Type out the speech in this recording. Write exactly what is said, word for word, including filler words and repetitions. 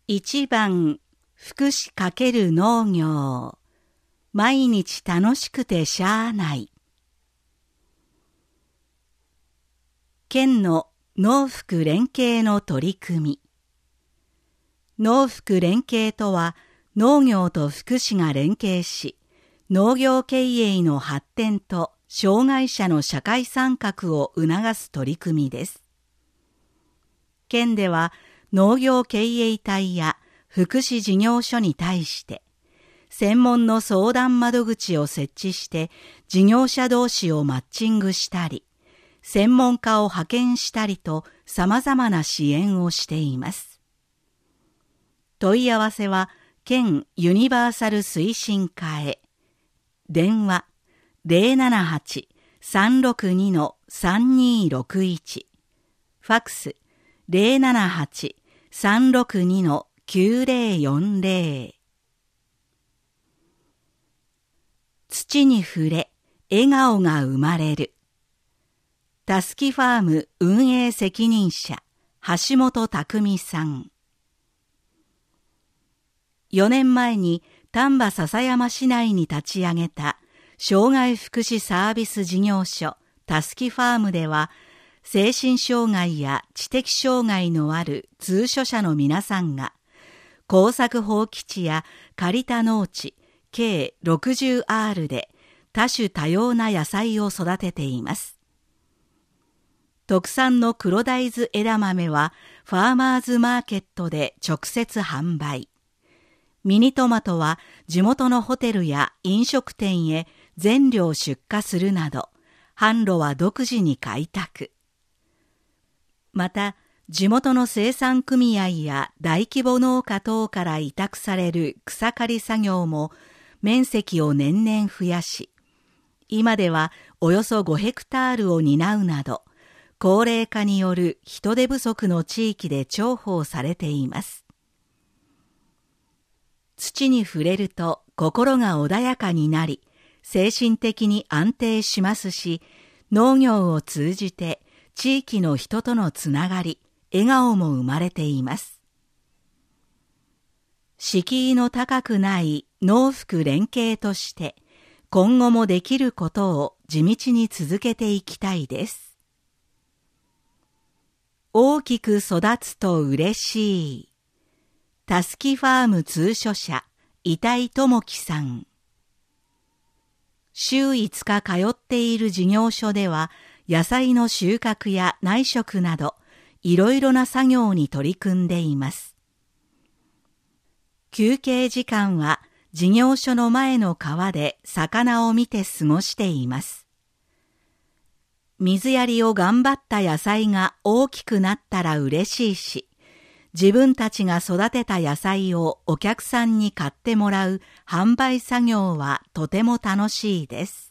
一番福祉×農業、毎日楽しくてしゃあない。県の農福連携の取り組み。農福連携とは、農業と福祉が連携し、農業経営の発展と障害者の社会参画を促す取り組みです。県では農業経営体や福祉事業所に対して、専門の相談窓口を設置して事業者同士をマッチングしたり、専門家を派遣したりと様々な支援をしています。問い合わせは県ユニバーサル推進課へ。電話 ゼロななはち さんろくに さんにーろくいち、ファックス ゼロななはち さんろくに きゅうゼロよんゼロ。土に触れ、笑顔が生まれる。たすきファーム運営責任者、橋本匠さん。よねんまえに丹波篠山市内に立ち上げた障害福祉サービス事業所たすきファームでは、精神障害や知的障害のある通所者の皆さんが耕作放棄地や借りた農地計 ろくじゅうアール で多種多様な野菜を育てています。特産の黒大豆枝豆はファーマーズマーケットで直接販売。ミニトマトは地元のホテルや飲食店へ全量出荷するなど、販路は独自に開拓。また、地元の生産組合や大規模農家等から委託される草刈り作業も面積を年々増やし、今ではおよそごヘクタールを担うなど、高齢化による人手不足の地域で重宝されています。土に触れると心が穏やかになり、精神的に安定しますし、農業を通じて地域の人とのつながり、笑顔も生まれています。敷居の高くない農福連携として、今後もできることを地道に続けていきたいです。大きく育つと嬉しい。たすきファーム通所者、板井智樹さん。週いつか通っている事業所では、野菜の収穫や内食など、いろいろな作業に取り組んでいます。休憩時間は、事業所の前の川で魚を見て過ごしています。水やりを頑張った野菜が大きくなったら嬉しいし、自分たちが育てた野菜をお客さんに買ってもらう販売作業はとても楽しいです。